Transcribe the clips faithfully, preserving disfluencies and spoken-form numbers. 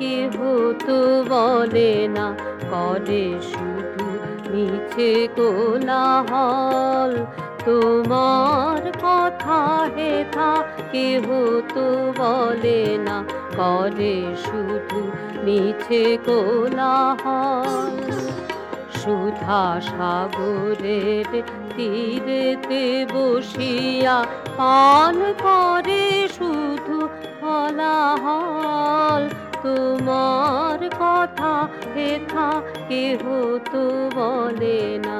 কেহ তো বলে না, করে শুধু মিছে কোলাহল। তোমার কথা হেথা কেহ তো বলে না, করে শুধু মিছে কোলাহল। সুধা সাগরের তীরেতে বসিয়া পান করে শুধু হলাহল। তোমার কথা হেথা কেহ তো বলে না।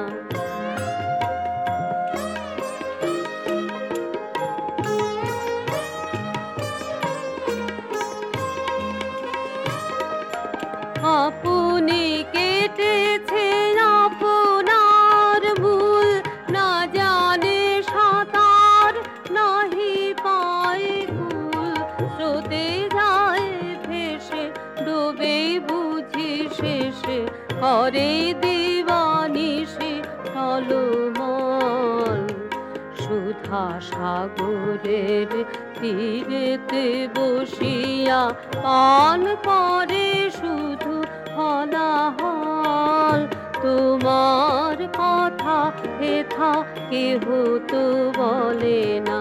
আপনি কেটেছে আপনার ভুল, না জানে সাঁতার নাহি পায় কুল। স্রোতে যায় ভেসে ডোবে বুঝি শেষে, করে দিবানিশি টলমল। সুধা সাগরের তীরেতে বসিয়া পান করে শুধু হলাহল। তোমার কথা হেথা কেহ তো বলে না।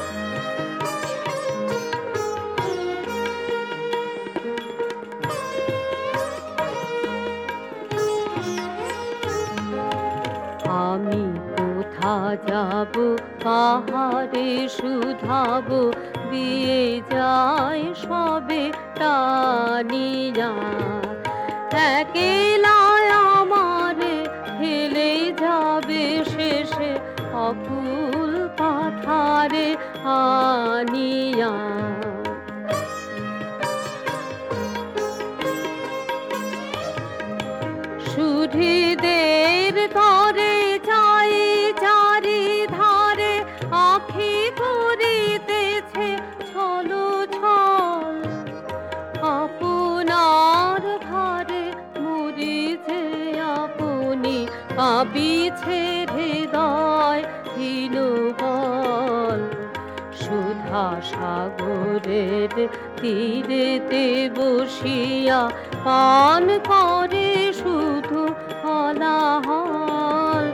আমি কোথা যাব পাহাড়ে শুধাবো, দিয়ে যায় সবে টানিয়া। একলাই আমারে ফেলে যাবে শেষে অকুল পাথারে আনিয়া। সুধীদের তরে চাই চারি ধারে, আখি করিতেছে ছলো ছল। আপনার ভারে মরিছে আপনি, কাঁপিছে হৃদয় হীনবল। সুধা সাগরের তীরেতে বসিয়া পান করে শুধু হলাহল।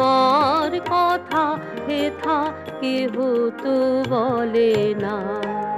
তোমার কথা হেথা কেহ তো বলে না।